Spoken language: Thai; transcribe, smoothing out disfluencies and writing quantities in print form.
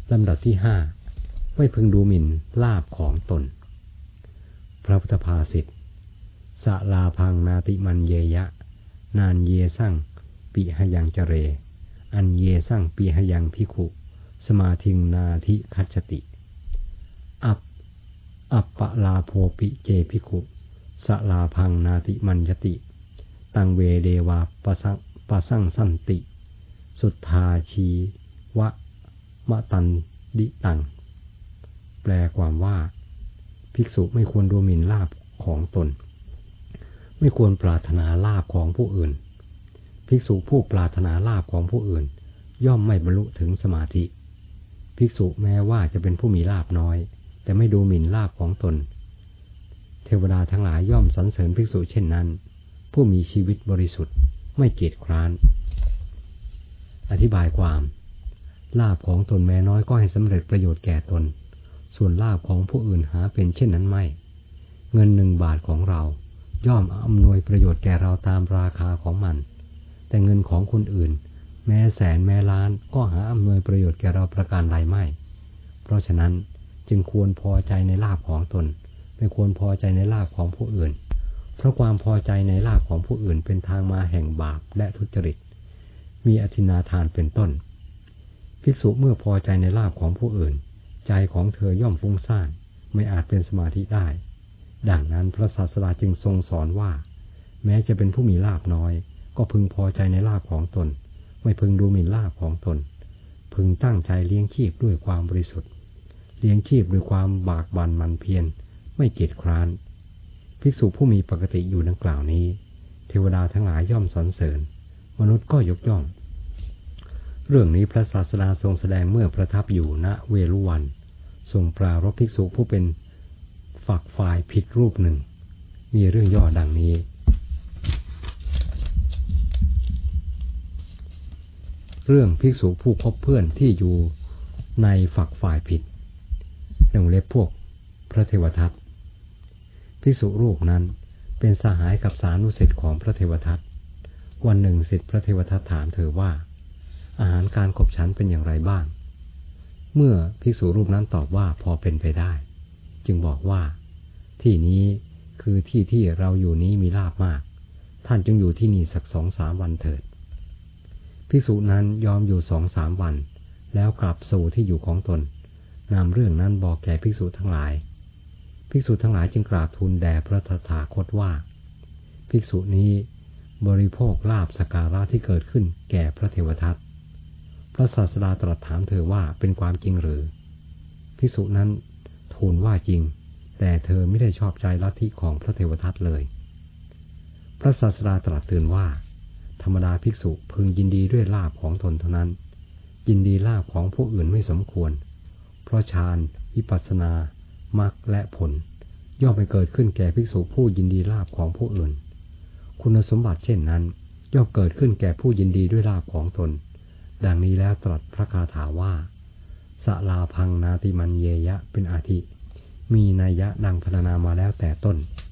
ลำดับที่ห้าไม่พึงดูหมิ่นลาภของตนพระพุทธภาษิตสะลาพังนาติมันเยยะนานเยสั่งปิหยังเจเรอันเยสั่งปิหยังภิกขุสมาธิงนาทิคัจฉติอัปปะลาโภปิเจภิกขุสะลาพังนาติมันยติตังเวเดวาปะสังสันติสุทธาชีวะมะตันดิตังแปลความว่าภิกษุไม่ควรดูหมิ่นลาภของตนไม่ควรปรารถนาลาภของผู้อื่นภิกษุผู้ปรารถนาลาภของผู้อื่นย่อมไม่บรรลุถึงสมาธิภิกษุแม้ว่าจะเป็นผู้มีลาภน้อยแต่ไม่ดูหมิ่นลาภของตนเทวดาทั้งหลายย่อมสรรเสริญภิกษุเช่นนั้นผู้มีชีวิตบริสุทธิ์ไม่เกียจคร้านอธิบายความลาภของตนแม้น้อยก็ให้สำเร็จประโยชน์แก่ตนส่วนลาภของผู้อื่นหาเป็นเช่นนั้นไม่เงิน1 บาทของเราย่อมอำนวยประโยชน์แก่เราตามราคาของมันแต่เงินของคนอื่นแม้แสนแม้ล้านก็หาอำนวยประโยชน์แก่เราประการใดไม่เพราะฉะนั้นจึงควรพอใจในลาภของตนไม่ควรพอใจในลาภของผู้อื่นเพราะความพอใจในลาภของผู้อื่นเป็นทางมาแห่งบาปและทุจริตมีอธินาทานเป็นต้นภิกษุเมื่อพอใจในลาภของผู้อื่นใจของเธอย่อมฟุ้งซ่านไม่อาจเป็นสมาธิได้ดังนั้นพระศาสดาจึงทรงสอนว่าแม้จะเป็นผู้มีลาภน้อยก็พึงพอใจในลาภของตนไม่พึงดูหมิ่นลาภของตนพึงตั้งใจเลี้ยงชีพด้วยความบริสุทธิ์เลี้ยงชีพด้วยความบากบั่นหมั่นเพียรไม่เกียจคร้านภิกษุผู้มีปกติอยู่ดังกล่าวนี้เทวดาทั้งหลายย่อมสรรเสริญมนุษย์ก็ยกย่องเรื่องนี้พระศาสดาทรงแสดงเมื่อประทับอยู่ณเวฬุวันทรงปรารภภิกษุผู้เป็นฝักฝ่ายผิดรูปหนึ่งมีเรื่องย่อดังนี้เรื่องภิกษุผู้คบเพื่อนที่อยู่ในฝักฝ่ายผิดในวงเล็บพวกพระเทวทัตภิกษุรูปนั้นเป็นสหายกับสานุสิทธิ์ของพระเทวทัตวันหนึ่งศิษย์พระเทวทัตถามเธอว่าอาหารการขบฉันเป็นอย่างไรบ้างเมื่อภิกษุรูปนั้นตอบว่าพอเป็นไปได้จึงบอกว่าที่นี้คือที่ที่เราอยู่นี้มีลาภมากท่านจงอยู่ที่นี่สัก 2-3 วันเถิดภิกษุนั้นยอมอยู่ 2-3 วันแล้วกลับสู่ที่อยู่ของตนนำเรื่องนั้นบอกแก่ภิกษุทั้งหลายภิกษุทั้งหลายจึงกราบทูลแด่พระตถาคตว่าภิกษุนี้บริโภคลาภสักการะที่เกิดขึ้นแก่พระเทวทัตพระศาสดาตรัสถามเธอว่าเป็นความจริงหรือภิกษุนั้นทูลว่าจริงแต่เธอไม่ได้ชอบใจลัทธิของพระเทวทัตเลยพระศาสดาตรัสเตือนว่าธรรมดาภิกษุพึงยินดีด้วยลาภของตนเท่านั้นยินดีลาภของผู้อื่นไม่สมควรเพราะฌานวิปัสสนามรรคและผลย่อมไปเกิดขึ้นแก่ภิกษุผู้ยินดีลาภของผู้อื่นคุณสมบัติเช่นนั้นย่อมเกิดขึ้นแก่ผู้ยินดีด้วยลาภของตนดังนี้แล้วตรัสพระคาถาว่าสะลาพังนาติมันเยยะเป็นอาทิมีนัยยะดังพรรณนามาแล้วแต่ต้น